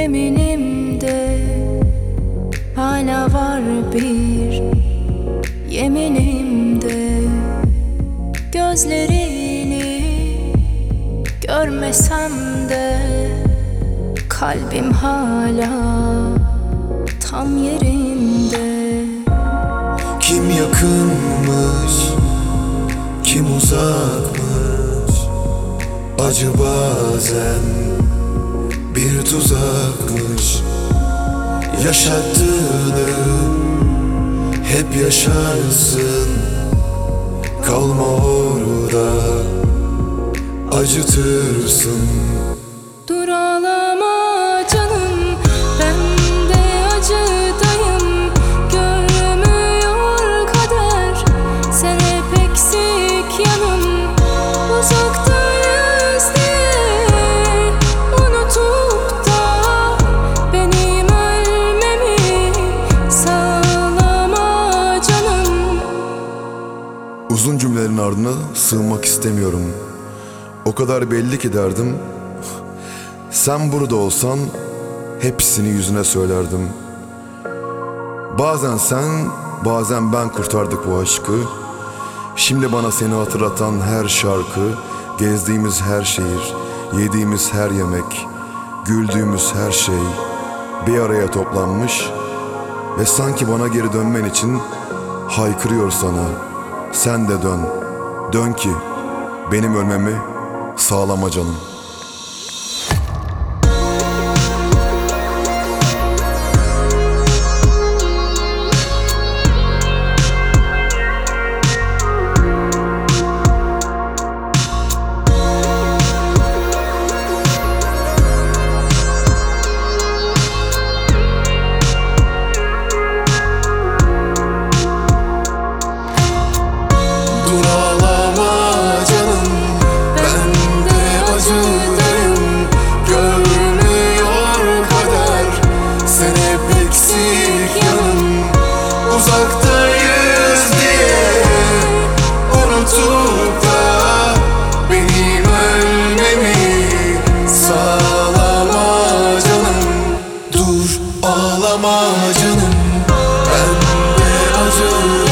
Yeminimde hala var bir yeminimde. Gözlerini görmesem de kalbim hala tam yerinde. Kim yakınmış, kim uzakmış, acı bazen bir tuzakmış. Yaşattığını hep yaşarsın, kalma orada, acıtırsın. Dur ağlama canım, ben de acıdayım. Görmüyor kader, sen hep eksik yanım. Uzaktayız diye unutup da benim ölmemi sağlama canım. Uzun cümlelerin ardına sığınmak istemiyorum. O kadar belli ki derdim. Sen burada olsan hepsini yüzüne söylerdim. Bazen sen, bazen ben kurtardık bu aşkı. Şimdi bana seni hatırlatan her şarkı, gezdiğimiz her şehir, yediğimiz her yemek, güldüğümüz her şey bir araya toplanmış ve sanki bana geri dönmen için haykırıyor sana. Sen de dön, dön ki benim ölmemi sağlama canım. Dur ağlama canım, ben de acıdayım. Görmüyor kader, sen hep eksik yanım. Uzaktayız diye unutup da benim ölmemi sağlama canım. Dur ağlama canım, ben de acıdayım.